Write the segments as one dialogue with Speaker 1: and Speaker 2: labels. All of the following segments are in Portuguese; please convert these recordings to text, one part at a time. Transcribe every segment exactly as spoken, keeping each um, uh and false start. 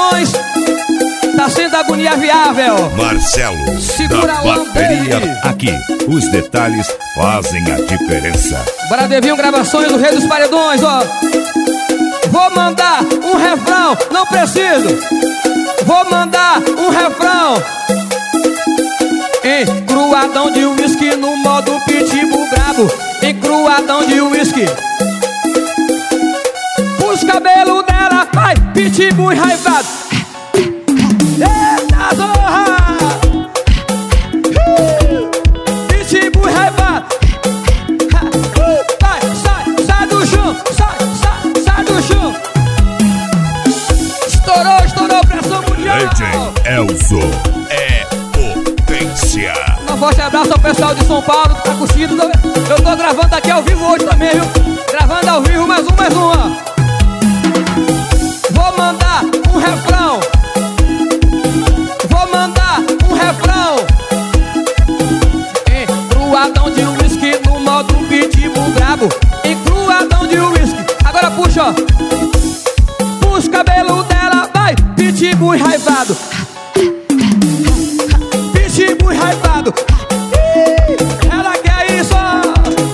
Speaker 1: Paredões, tá sendo agonia viável.
Speaker 2: Marcelo,
Speaker 1: segura
Speaker 2: da
Speaker 1: a
Speaker 2: bateria.
Speaker 1: aí.
Speaker 2: Aqui, os detalhes fazem a diferença.
Speaker 1: Bora Devinho, gravações do Rei dos Paredões, ó. Vou mandar um refrão, não preciso. Vou mandar um refrão. Encruadão de uísque no modo pitbull brabo. Encruadão de uísque. Os cabelos dela, vai, pitbull enraivado. Eita zorra! Pitbull enraivado. Vai, sai, sai do chão, sai, sai, sai do chão. Estourou, estourou, pressão mundial.
Speaker 2: Legend Elzo é potência.
Speaker 1: Um forte abraço ao pessoal de São Paulo que tá curtindo. Eu tô gravando aqui ao vivo hoje também, viu? Gravando ao vivo, mais um, mais um, ó. Vou mandar um refrão. Vou mandar um refrão. Encruadão de uísque no modo pitbull brabo. Encruadão de uísque. Agora puxa, ó. Puxa o cabelo dela, vai, pitbull enraivado. Pitbull enraivado. Ela quer isso, ó.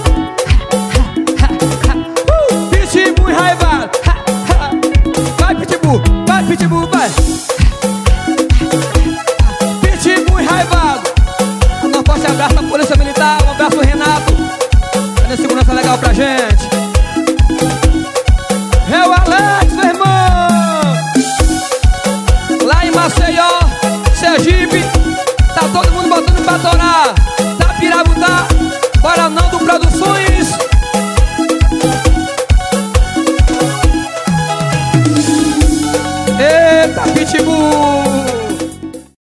Speaker 1: Pitbull enraivado. Vai, pitbull, vai, pitbull, vai. Pitbull enraivado. Um forte abraço à Polícia Militar, um abraço ao Renato, dando segurança legal pra gente. É o Alex, meu irmão. Lá em Maceió, Sergipe, tá todo mundo botando pra torar. Tá Pirabutá, bora não do Produções. Eita, pitbull.